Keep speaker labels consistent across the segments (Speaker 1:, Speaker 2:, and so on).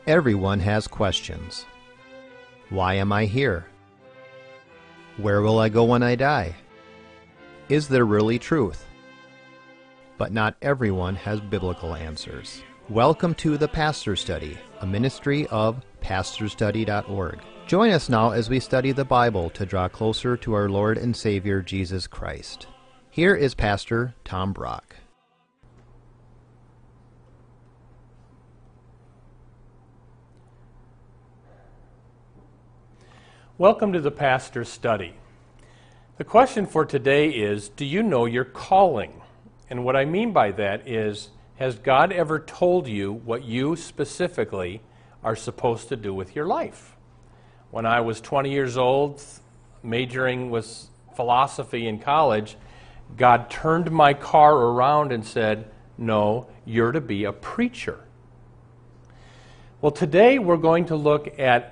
Speaker 1: Everyone has questions. Why am I here? Where will I go when I die? Is there really truth? But not everyone has biblical answers. Welcome to The Pastor Study, a ministry of pastorstudy.org. Join us now as we study the Bible to draw closer to our Lord and Savior Jesus Christ. Here is Pastor Tom Brock.
Speaker 2: Welcome to the Pastor Study. The question for today is, do you know your calling? And what I mean by that is, has God ever told you what you specifically are supposed to do with your life? When I was 20 years old, majoring with philosophy in college, God turned my car around and said, no, you're to be a preacher. Well, today we're going to look at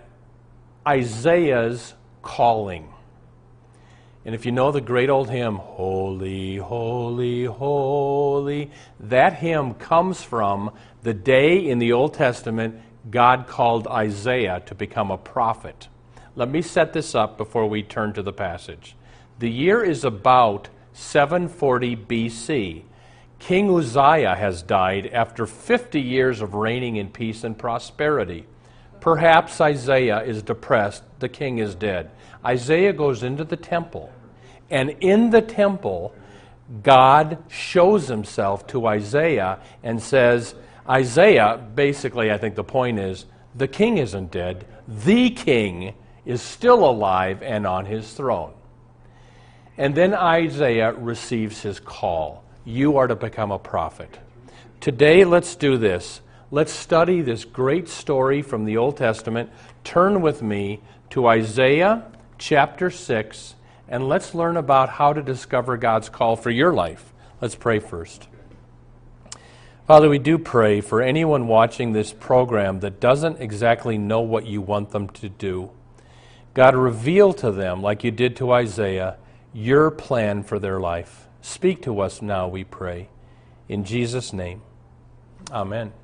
Speaker 2: Isaiah's calling. And if you know the great old hymn, Holy, Holy, Holy, that hymn comes from the day in the Old Testament God called Isaiah to become a prophet. Let me set this up before we turn to the passage. The year is about 740 BC. King Uzziah has died after 50 years of reigning in peace and prosperity. Perhaps Isaiah is depressed, the king is dead. Isaiah goes into the temple, and in the temple, God shows himself to Isaiah and says, Isaiah, basically I think the point is, the king isn't dead, the king is still alive and on his throne. And then Isaiah receives his call. You are to become a prophet. Today, let's do this. Let's study this great story from the Old Testament. Turn with me to Isaiah chapter 6, and let's learn about how to discover God's call for your life. Let's pray first. Father, we do pray for anyone watching this program that doesn't exactly know what you want them to do. God, reveal to them, like you did to Isaiah, your plan for their life. Speak to us now, we pray. In Jesus' name, amen.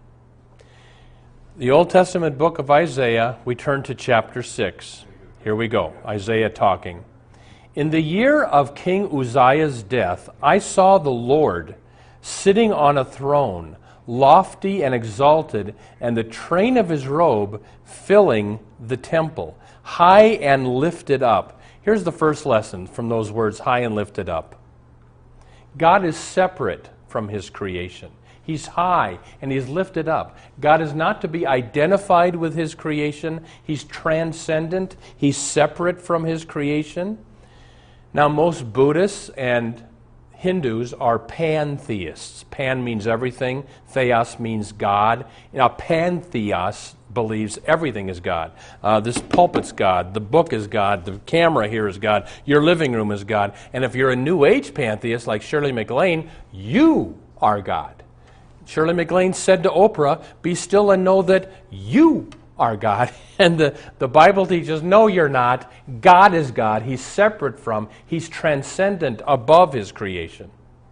Speaker 2: The Old Testament book of Isaiah, we turn to chapter 6. Here we go, Isaiah talking. In the year of King Uzziah's death, I saw the Lord sitting on a throne, lofty and exalted, and the train of his robe filling the temple, high and lifted up. Here's the first lesson from those words, high and lifted up. God is separate from his creation. He's high and he's lifted up. God is not to be identified with his creation. He's transcendent. He's separate from his creation. Now, most Buddhists and Hindus are pantheists. Pan means everything. Theos means God. Now, pantheos believes everything is God. This pulpit's God. The book is God. The camera here is God. Your living room is God. And if you're a New Age pantheist like Shirley MacLaine, you are God. Shirley MacLaine said to Oprah, be still and know that you are God. And the Bible teaches, no, you're not. God is God. He's separate from, he's transcendent above his creation.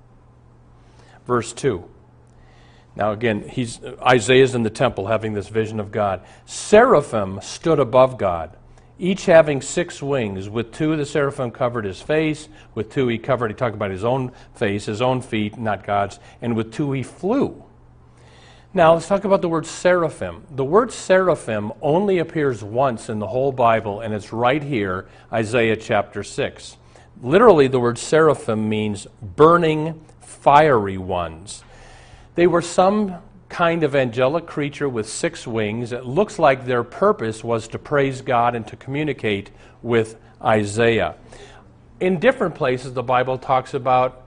Speaker 2: Verse 2. Now again, Isaiah's in the temple having this vision of God. Seraphim stood above God, each having 6 wings. With 2 the seraphim covered his face, with 2 he talked about his own face, his own feet, not God's, and with 2 he flew. Now let's talk about the word seraphim. The word seraphim only appears once in the whole Bible, and it's right here, Isaiah chapter 6. Literally, the word seraphim means burning, fiery ones. They were some kind of angelic creature with 6 wings. It looks like their purpose was to praise God and to communicate with Isaiah. In different places, the Bible talks about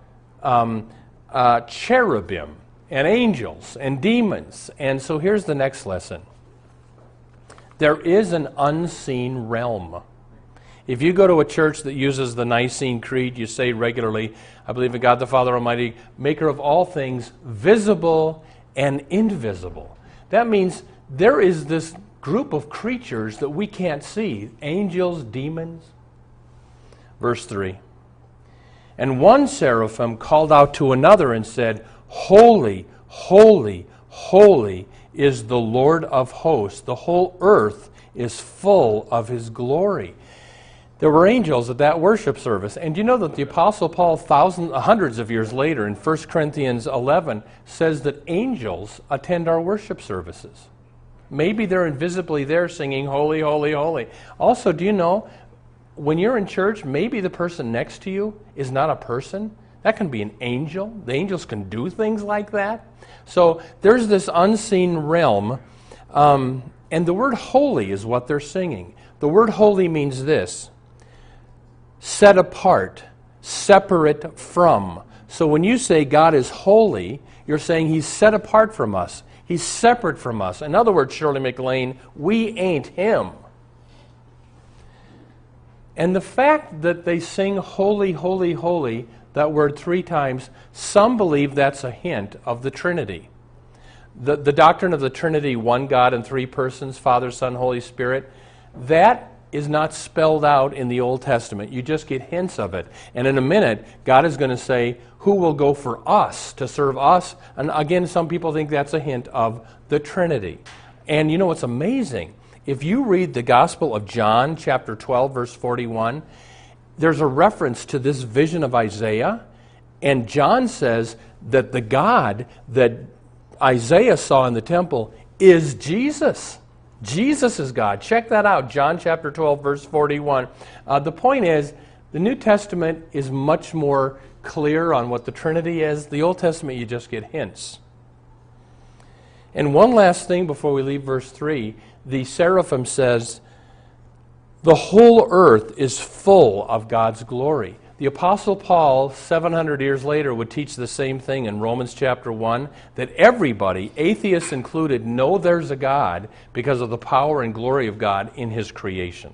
Speaker 2: cherubim and angels and demons. And so here's the next lesson. There is an unseen realm. If you go to a church that uses the Nicene Creed, you say regularly, I believe in God the Father Almighty, maker of all things, visible and invisible. That means there is this group of creatures that we can't see, angels, demons. Verse 3. And one seraphim called out to another and said, Holy, holy, holy is the Lord of hosts. The whole earth is full of his glory. There were angels at that worship service. And you know that the Apostle Paul, hundreds of years later, in 1 Corinthians 11, says that angels attend our worship services. Maybe they're invisibly there singing, holy, holy, holy. Also, do you know, when you're in church, maybe the person next to you is not a person. That can be an angel. The angels can do things like that. So there's this unseen realm, and the word holy is what they're singing. The word holy means this: set apart, separate from. So when you say God is holy, you're saying he's set apart from us. He's separate from us. In other words, Shirley MacLaine, we ain't him. And the fact that they sing holy, holy, holy, that word 3 times, some believe that's a hint of the Trinity. The doctrine of the Trinity, one God in 3 persons, Father, Son, Holy Spirit, that is not spelled out in the Old Testament. You just get hints of it. And in a minute, God is going to say, who will go for us, to serve us? And again, some people think that's a hint of the Trinity. And you know what's amazing? If you read the Gospel of John, chapter 12, verse 41, there's a reference to this vision of Isaiah, and John says that the God that Isaiah saw in the temple is Jesus. Jesus is God. Check that out, John chapter 12, verse 41. The point is, the New Testament is much more clear on what the Trinity is. The Old Testament, you just get hints. And one last thing before we leave verse 3, the seraphim says, the whole earth is full of God's glory. The Apostle Paul, 700 years later, would teach the same thing in Romans chapter 1, that everybody, atheists included, know there's a God because of the power and glory of God in his creation.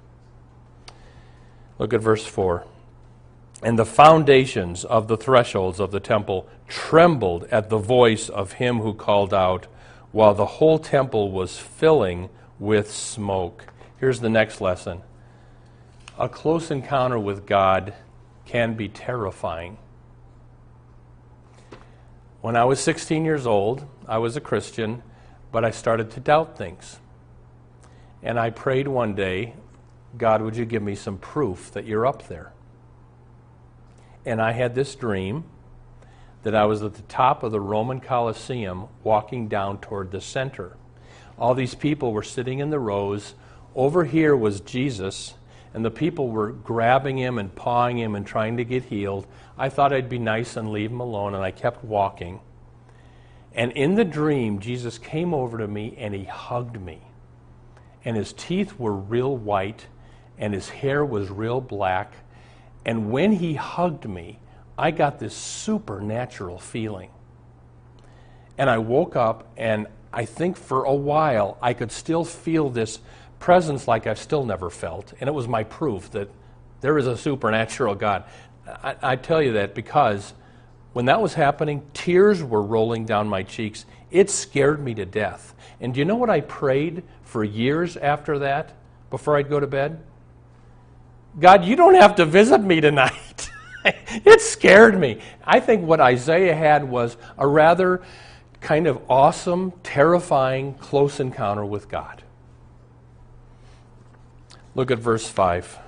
Speaker 2: Look at verse 4. And the foundations of the thresholds of the temple trembled at the voice of him who called out, while the whole temple was filling with smoke. Here's the next lesson. A close encounter with God can be terrifying. When I was 16 years old, I was a Christian, but I started to doubt things. And I prayed one day, God, would you give me some proof that you're up there? And I had this dream that I was at the top of the Roman Colosseum walking down toward the center. All these people were sitting in the rows. Over here was Jesus, and the people were grabbing him and pawing him and trying to get healed. I thought I'd be nice and leave him alone, and I kept walking. And in the dream, Jesus came over to me and he hugged me. And his teeth were real white, and his hair was real black. And when he hugged me, I got this supernatural feeling. And I woke up, and I think for a while I could still feel this presence like I've still never felt. And it was my proof that there is a supernatural God. I tell you that because when that was happening, tears were rolling down my cheeks. It scared me to death. And do you know what I prayed for years after that, before I'd go to bed? God, you don't have to visit me tonight. It scared me. I think what Isaiah had was a rather kind of awesome, terrifying, close encounter with God. Look at verse 5.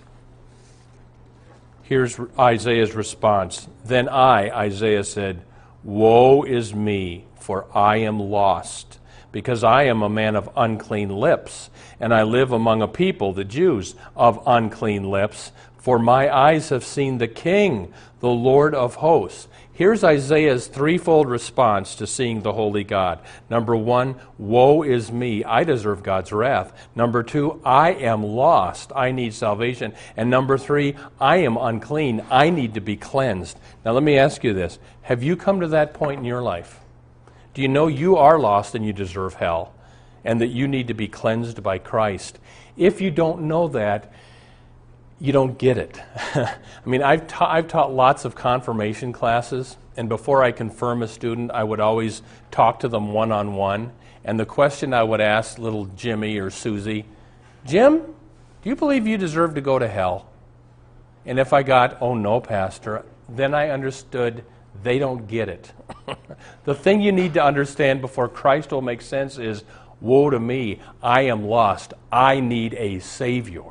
Speaker 2: Here's Isaiah's response. Then I, Isaiah said, woe is me, for I am lost, because I am a man of unclean lips, and I live among a people, the Jews, of unclean lips, for my eyes have seen the King, the Lord of hosts. Here's Isaiah's threefold response to seeing the holy God. Number 1, woe is me. I deserve God's wrath. Number 2, I am lost. I need salvation. And number 3, I am unclean. I need to be cleansed. Now let me ask you this. Have you come to that point in your life? Do you know you are lost and you deserve hell, and that you need to be cleansed by Christ? If you don't know that, you don't get it. I mean, I've taught lots of confirmation classes, and before I confirm a student, I would always talk to them one-on-one, and the question I would ask little Jimmy or Susie, Jim, do you believe you deserve to go to hell? And if I got, oh no, Pastor, then I understood They don't get it. The thing you need to understand before Christ will make sense is, woe to me, I am lost. I need a Savior.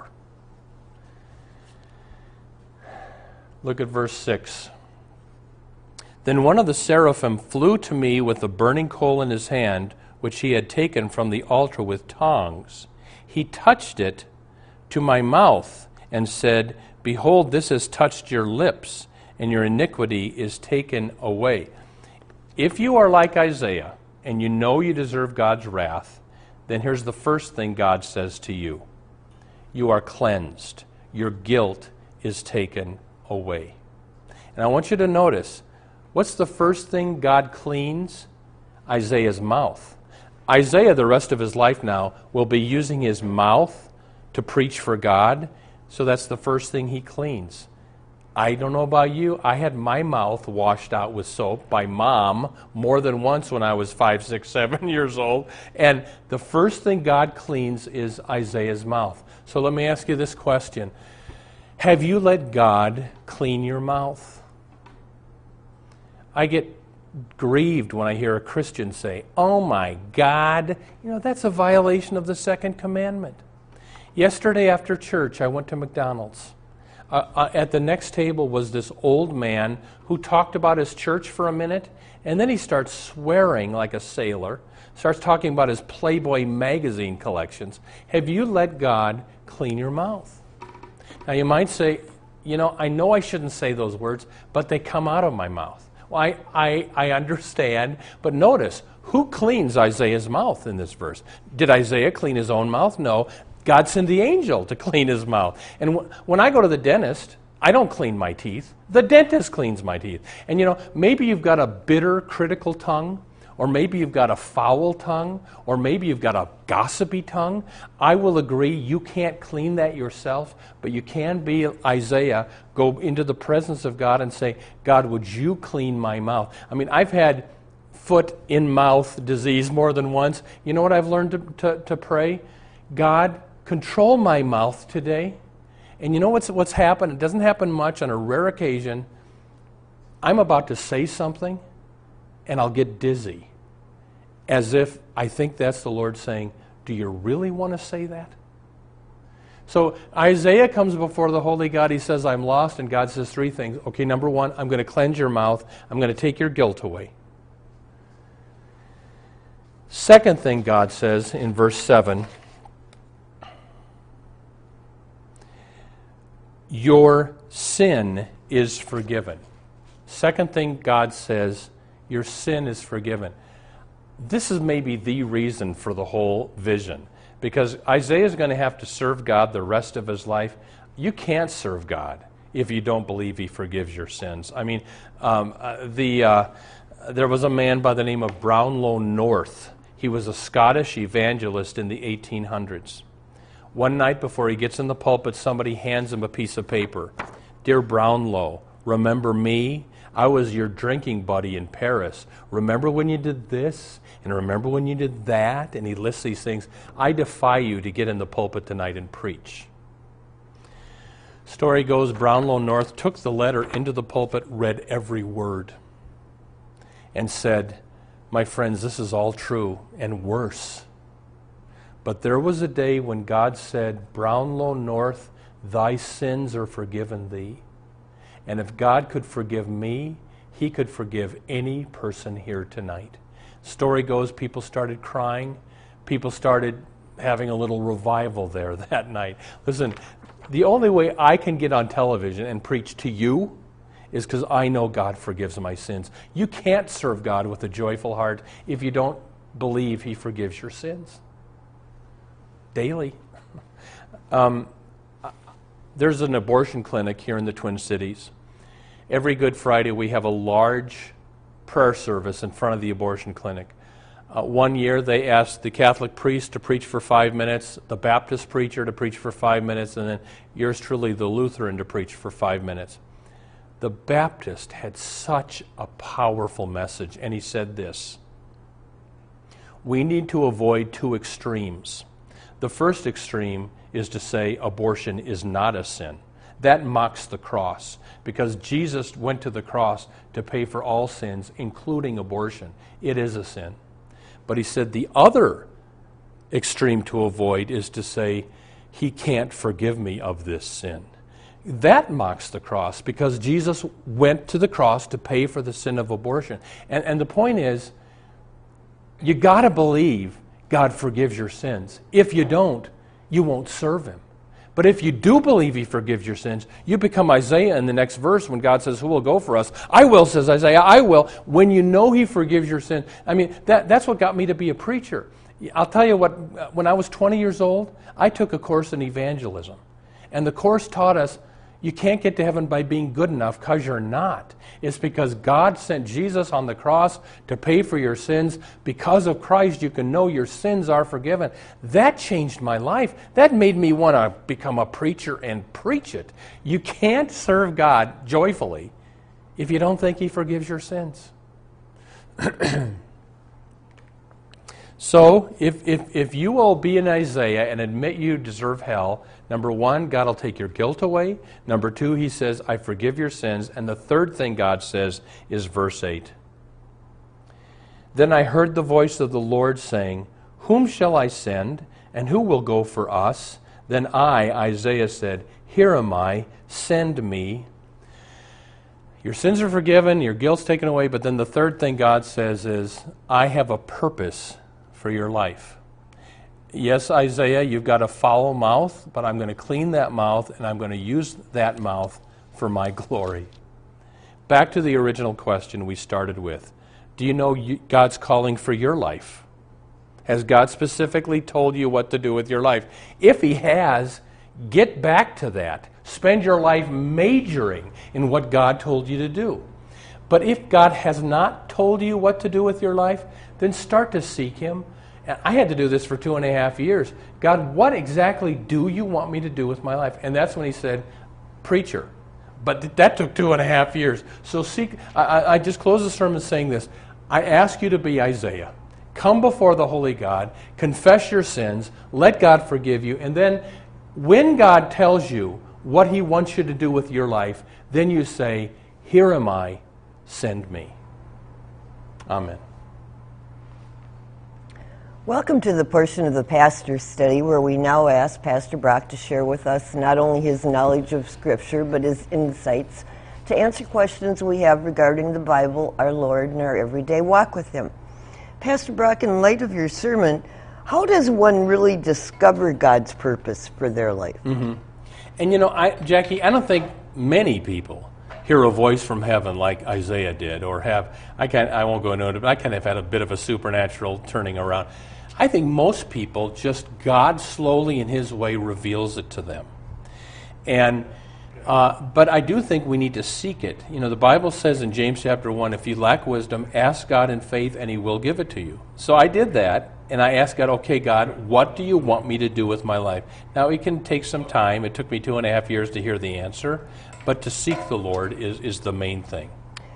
Speaker 2: Look at verse 6. Then one of the seraphim flew to me with a burning coal in his hand, which he had taken from the altar with tongs. He touched it to my mouth and said, Behold, this has touched your lips, and your iniquity is taken away. If you are like Isaiah, and you know you deserve God's wrath, then here's the first thing God says to you. You are cleansed. Your guilt is taken away. And I want you to notice, what's the first thing God cleans? Isaiah's mouth. Isaiah, the rest of his life now, will be using his mouth to preach for God, so that's the first thing he cleans. I don't know about you, I had my mouth washed out with soap by Mom more than once when I was 5, 6, 7 years old, and the first thing God cleans is Isaiah's mouth. So let me ask you this question. Have you let God clean your mouth? I get grieved when I hear a Christian say, oh my God, that's a violation of the second commandment. Yesterday after church, I went to McDonald's. At the next table was this old man who talked about his church for a minute, and then he starts swearing like a sailor, starts talking about his Playboy magazine collections. Have you let God clean your mouth? Now you might say, I know I shouldn't say those words, but they come out of my mouth. Well, I understand, but notice, who cleans Isaiah's mouth in this verse? Did Isaiah clean his own mouth? No. God sent the angel to clean his mouth. And when I go to the dentist, I don't clean my teeth. The dentist cleans my teeth. And maybe you've got a bitter, critical tongue, or maybe you've got a foul tongue, or maybe you've got a gossipy tongue. I will agree you can't clean that yourself, but you can be Isaiah, go into the presence of God and say, God, would you clean my mouth? I mean, I've had foot-in-mouth disease more than once. You know what I've learned to pray? God, control my mouth today. And you know what's happened? It doesn't happen much. On a rare occasion, I'm about to say something, and I'll get dizzy, as if I think that's the Lord saying, do you really want to say that? So Isaiah comes before the holy God. He says, I'm lost, and God says three things. Okay, number one, I'm going to cleanse your mouth. I'm going to take your guilt away. Second thing God says in verse 7, your sin is forgiven. Second thing God says, your sin is forgiven. This is maybe the reason for the whole vision, because Isaiah is going to have to serve God the rest of his life. You can't serve God if you don't believe he forgives your sins. I mean, there was a man by the name of Brownlow North. He was a Scottish evangelist in the 1800s. One night before he gets in the pulpit, somebody hands him a piece of paper. Dear Brownlow, remember me? I was your drinking buddy in Paris. Remember when you did this? And remember when you did that? And he lists these things. I defy you to get in the pulpit tonight and preach. Story goes, Brownlow North took the letter into the pulpit, read every word, and said, my friends, this is all true and worse. But there was a day when God said, Brownlow North, thy sins are forgiven thee. And if God could forgive me, he could forgive any person here tonight. Story goes, people started crying. People started having a little revival there that night. Listen, the only way I can get on television and preach to you is because I know God forgives my sins. You can't serve God with a joyful heart if you don't believe he forgives your sins. Daily. There's an abortion clinic here in the Twin Cities. Every Good Friday we have a large prayer service in front of the abortion clinic. One year they asked the Catholic priest to preach for 5 minutes, the Baptist preacher to preach for 5 minutes, and then yours truly, the Lutheran, to preach for 5 minutes. The Baptist had such a powerful message, and he said this: we need to avoid two extremes. The first extreme is to say abortion is not a sin. that mocks the cross, because Jesus went to the cross to pay for all sins, including abortion. It is a sin. But he said the other extreme to avoid is to say, he can't forgive me of this sin. That mocks the cross, because Jesus went to the cross to pay for the sin of abortion. And the point is, you got to believe God forgives your sins. If you don't, you won't serve him. But if you do believe he forgives your sins, you become Isaiah in the next verse when God says, who will go for us? I will, says Isaiah, I will. When you know he forgives your sins. I mean, that's what got me to be a preacher. I'll tell you what, when I was 20 years old, I took a course in evangelism. And the course taught us you can't get to heaven by being good enough, because you're not. It's because God sent Jesus on the cross to pay for your sins. Because of Christ, you can know your sins are forgiven. That changed my life. That made me want to become a preacher and preach it. You can't serve God joyfully if you don't think he forgives your sins. So, if you will be in Isaiah and admit you deserve hell, number one, God will take your guilt away. Number two, he says, I forgive your sins. And the third thing God says is verse 8. Then I heard the voice of the Lord saying, whom shall I send, and who will go for us? Then I, Isaiah, said, here am I, send me. Your sins are forgiven, your guilt's taken away, but then the third thing God says is, I have a purpose for your life. Yes, Isaiah, you've got a foul mouth, but I'm going to clean that mouth, and I'm going to use that mouth for my glory. Back to the original question we started with. Do you know God's calling for your life? Has God specifically told you what to do with your life? If he has, get back to that. Spend your life majoring in what God told you to do. But if God has not told you what to do with your life, then start to seek him. And I had to do this for 2.5 years. God, what exactly do you want me to do with my life? And that's when he said, preacher. But that took 2.5 years. So seek. I just close the sermon saying this. I ask you to be Isaiah. Come before the holy God, confess your sins, let God forgive you, and then when God tells you what he wants you to do with your life, then you say, here am I, send me. Amen.
Speaker 3: Welcome to the portion of the Pastor's Study where we now ask Pastor Brock to share with us not only his knowledge of Scripture, but his insights to answer questions we have regarding the Bible, our Lord, and our everyday walk with him. Pastor Brock, in light of your sermon, how does one really discover God's purpose for their life?
Speaker 2: Mm-hmm. And you know, Jackie, I don't think many people hear a voice from heaven like Isaiah did, or I won't go into it, but I kind of had a bit of a supernatural turning around. I think most people just, God slowly in his way reveals it to them. And but I do think we need to seek it. You know, the Bible says in James chapter 1, if you lack wisdom, ask God in faith and he will give it to you. So I did that, and I asked God, okay, God, what do you want me to do with my life? Now, it can take some time. It took me 2.5 years to hear the answer, but to seek the Lord is the main thing.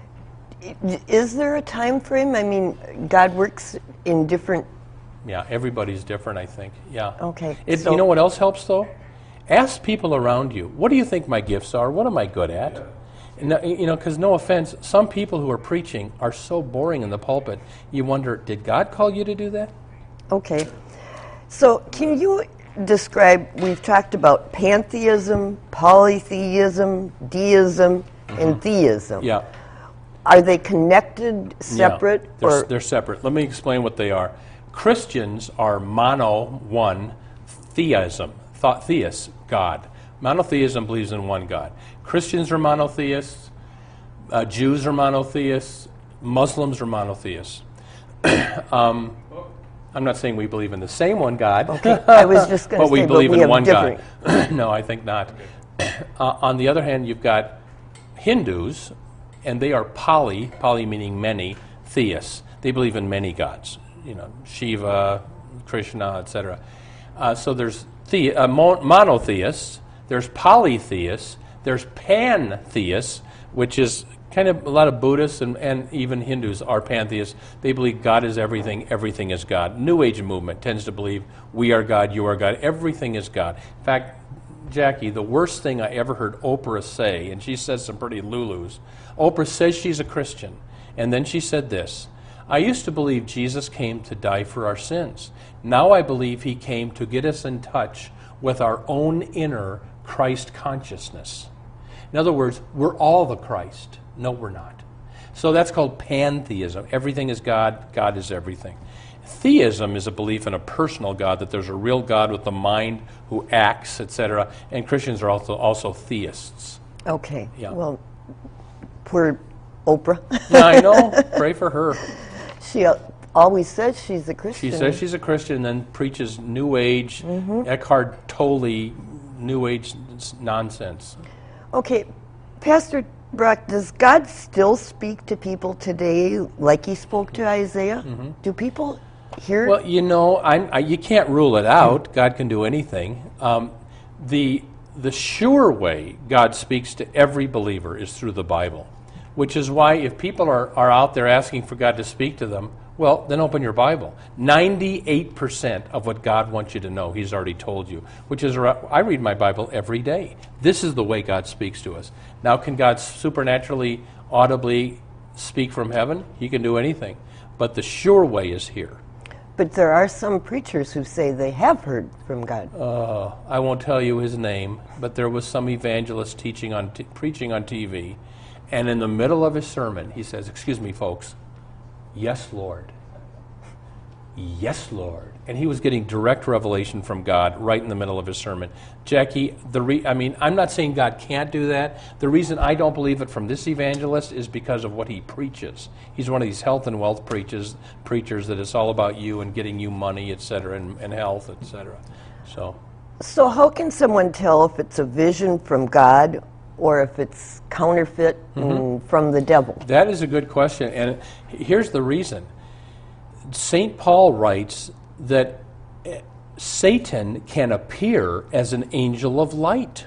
Speaker 3: Is there a time frame? I mean, God works in different...
Speaker 2: Yeah, everybody's different, I think. Yeah.
Speaker 3: Okay.
Speaker 2: You know what else helps, though? Ask people around you, what do you think my gifts are? What am I good at? Yeah. And, you know, because no offense, some people who are preaching are so boring in the pulpit. You wonder, did God call you to do that?
Speaker 3: Okay. So can you describe, we've talked about pantheism, polytheism, deism, and theism.
Speaker 2: Yeah.
Speaker 3: Are they connected, separate?
Speaker 2: Yeah, they're separate. Let me explain what they are. Christians are one, theism, theist, God. Monotheism believes in one God. Christians are monotheists. Jews are monotheists. Muslims are monotheists. I'm not saying we believe in the same one God.
Speaker 3: Okay. I was just going to say,
Speaker 2: but we believe in one
Speaker 3: different.
Speaker 2: God. No, I think not. On the other hand, you've got Hindus, and they are poly meaning many, theists. They believe in many gods. You know, Shiva, Krishna, etc. So there's monotheists, there's polytheists, there's pantheists, which is kind of a lot of Buddhists and even Hindus are pantheists. They believe God is everything, everything is God. New Age movement tends to believe we are God, you are God, everything is God. In fact, Jackie, the worst thing I ever heard Oprah say, and she says some pretty Lulus. Oprah says she's a Christian, and then she said this: I used to believe Jesus came to die for our sins. Now I believe he came to get us in touch with our own inner Christ consciousness. In other words, we're all the Christ. No, we're not. So that's called pantheism. Everything is God. God is everything. Theism is a belief in a personal God, that there's a real God with a mind who acts, etc. And Christians are also theists.
Speaker 3: Okay.
Speaker 2: Yeah.
Speaker 3: Well, poor Oprah.
Speaker 2: Yeah, I know. Pray for her.
Speaker 3: She always says she's a Christian.
Speaker 2: She says she's a Christian, then preaches New Age, Eckhart Tolle, New Age nonsense.
Speaker 3: Okay, Pastor Brock, does God still speak to people today like he spoke to Isaiah? Do people hear?
Speaker 2: Well, you know, you can't rule it out. God can do anything. The sure way God speaks to every believer is through the Bible, which is why if people are out there asking for God to speak to them, well, then open your Bible. 98% of what God wants you to know, he's already told you, which is, I read my Bible every day. This is the way God speaks to us. Now, can God supernaturally, audibly speak from heaven? He can do anything. But the sure way is here.
Speaker 3: But there are some preachers who say they have heard from God.
Speaker 2: I won't tell you his name, but there was some evangelist preaching on TV, and in the middle of his sermon, he says, "Excuse me, folks, yes, Lord. Yes, Lord." And he was getting direct revelation from God right in the middle of his sermon. Jackie, I'm not saying God can't do that. The reason I don't believe it from this evangelist is because of what he preaches. He's one of these health and wealth preachers that it's all about you and getting you money, etc., and health, etc.
Speaker 3: So how can someone tell if it's a vision from God or if it's counterfeit from the devil?
Speaker 2: That is a good question, and here's the reason. St. Paul writes that Satan can appear as an angel of light.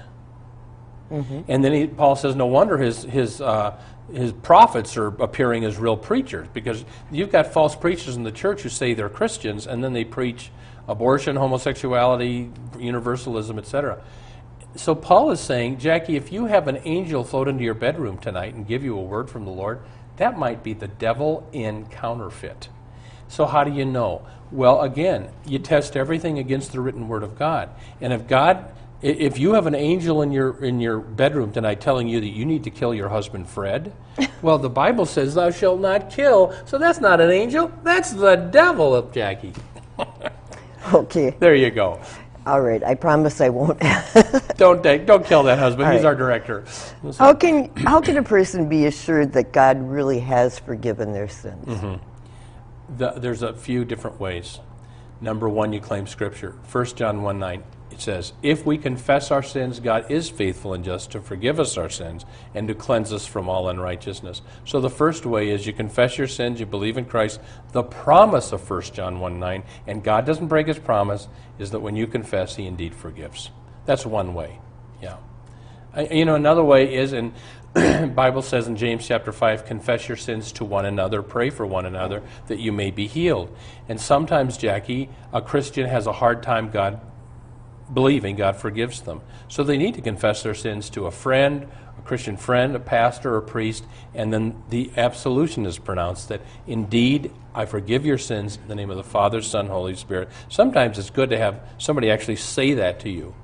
Speaker 2: And then Paul says, no wonder his prophets are appearing as real preachers, because you've got false preachers in the church who say they're Christians, and then they preach abortion, homosexuality, universalism, etc. So Paul is saying, Jackie, if you have an angel float into your bedroom tonight and give you a word from the Lord, that might be the devil in counterfeit. So how do you know? Well, again, you test everything against the written word of God. And if you have an angel in your bedroom tonight telling you that you need to kill your husband Fred, well, the Bible says thou shalt not kill, so that's not an angel, that's the devil, Jackie.
Speaker 3: Okay.
Speaker 2: There you go.
Speaker 3: All right, I promise I won't.
Speaker 2: Don't kill that husband. All He's our director.
Speaker 3: How can a person be assured that God really has forgiven their sins?
Speaker 2: There's a few different ways. Number one, you claim Scripture. 1 John 1:9, it says, if we confess our sins, God is faithful and just to forgive us our sins and to cleanse us from all unrighteousness. So the first way is you confess your sins, you believe in Christ. The promise of 1 John 1:9, and God doesn't break his promise, is that when you confess, he indeed forgives. That's one way. Yeah. Another way is, and Bible says in James chapter 5, confess your sins to one another, pray for one another, that you may be healed. And sometimes, Jackie, a Christian has a hard time believing God forgives them. So they need to confess their sins to a friend, a Christian friend, a pastor, or a priest, and then the absolution is pronounced that, indeed, I forgive your sins in the name of the Father, Son, Holy Spirit. Sometimes it's good to have somebody actually say that to you.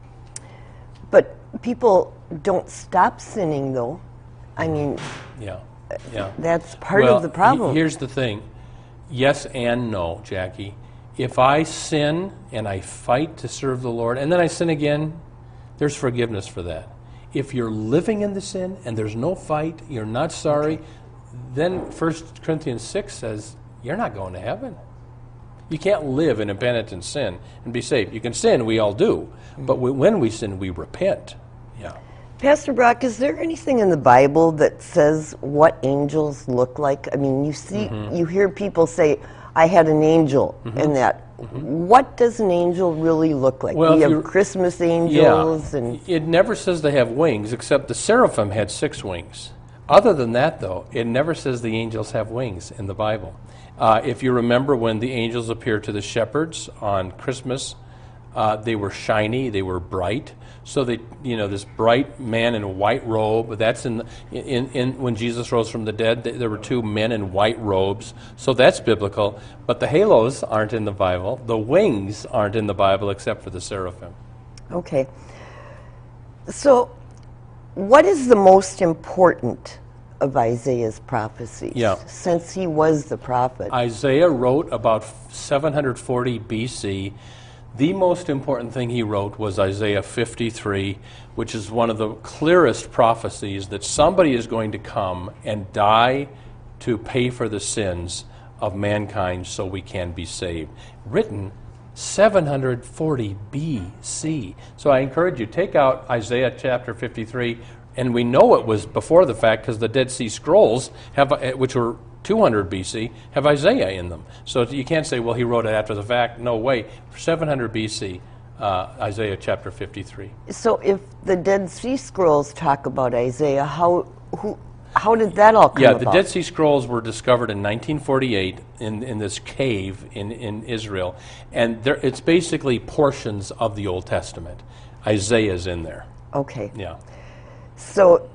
Speaker 3: But people don't stop sinning, though. I mean,
Speaker 2: yeah.
Speaker 3: That's part of the problem.
Speaker 2: Here's the thing. Yes and no, Jackie. If I sin and I fight to serve the Lord, and then I sin again, there's forgiveness for that. If you're living in the sin and there's no fight, you're not sorry, then 1 Corinthians 6 says, you're not going to heaven. You can't live in impenitent sin and be saved. You can sin, we all do, but when we sin, we repent. Yeah.
Speaker 3: Pastor Brock, is there anything in the Bible that says what angels look like? I mean, you hear people say, I had an angel, and that. What does an angel really look like?
Speaker 2: Well,
Speaker 3: we have Christmas angels.
Speaker 2: Yeah.
Speaker 3: And
Speaker 2: it never says they have wings, except the seraphim had 6 wings. Other than that, though, it never says the angels have wings in the Bible. If you remember when the angels appeared to the shepherds on Christmas, They were shiny. They were bright. So this bright man in a white robe. That's in when Jesus rose from the dead. There were two men in white robes. So that's biblical. But the halos aren't in the Bible. The wings aren't in the Bible except for the seraphim.
Speaker 3: Okay. So, what is the most important of Isaiah's prophecies?
Speaker 2: Yeah.
Speaker 3: Since he was the prophet.
Speaker 2: Isaiah wrote about 740 BC. The most important thing he wrote was Isaiah 53, which is one of the clearest prophecies that somebody is going to come and die to pay for the sins of mankind so we can be saved. Written 740 BC. So I encourage you, take out Isaiah chapter 53, and we know it was before the fact because the Dead Sea Scrolls, which were 200 BC, have Isaiah in them. So you can't say, well, he wrote it after the fact. No way. 700 BC, Isaiah chapter 53.
Speaker 3: So if the Dead Sea Scrolls talk about Isaiah, how did that all come about?
Speaker 2: Yeah, the Dead Sea Scrolls were discovered in 1948 in this cave in Israel, and it's basically portions of the Old Testament. Isaiah's in there.
Speaker 3: Okay.
Speaker 2: Yeah.
Speaker 3: So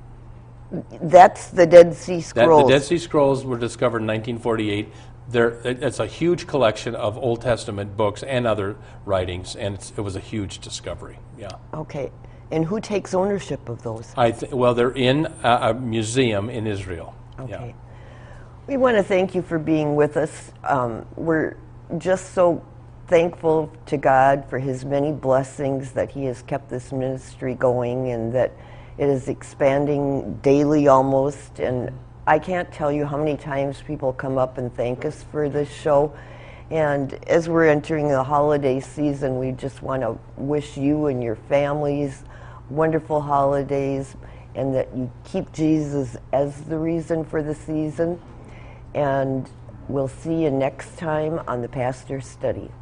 Speaker 3: that's the Dead Sea Scrolls.
Speaker 2: The Dead Sea Scrolls were discovered in 1948. It's a huge collection of Old Testament books and other writings, and it was a huge discovery. Yeah.
Speaker 3: Okay. And who takes ownership of those?
Speaker 2: Well, they're in a museum in Israel.
Speaker 3: Okay.
Speaker 2: Yeah.
Speaker 3: We want to thank you for being with us. We're just so thankful to God for his many blessings that he has kept this ministry going and that it is expanding daily almost. And I can't tell you how many times people come up and thank us for this show. And as we're entering the holiday season, we just want to wish you and your families wonderful holidays, and that you keep Jesus as the reason for the season. And we'll see you next time on the Pastor's Study.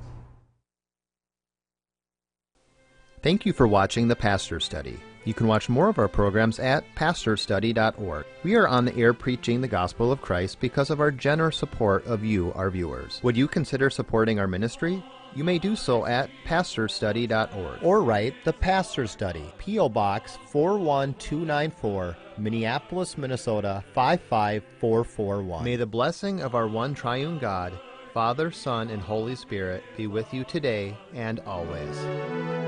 Speaker 1: Thank you for watching the Pastor's Study. You can watch more of our programs at pastorstudy.org. We are on the air preaching the gospel of Christ because of our generous support of you, our viewers. Would you consider supporting our ministry? You may do so at pastorstudy.org. Or write The Pastor's Study, P.O. Box 41294, Minneapolis, Minnesota 55441. May the blessing of our one triune God, Father, Son, and Holy Spirit be with you today and always.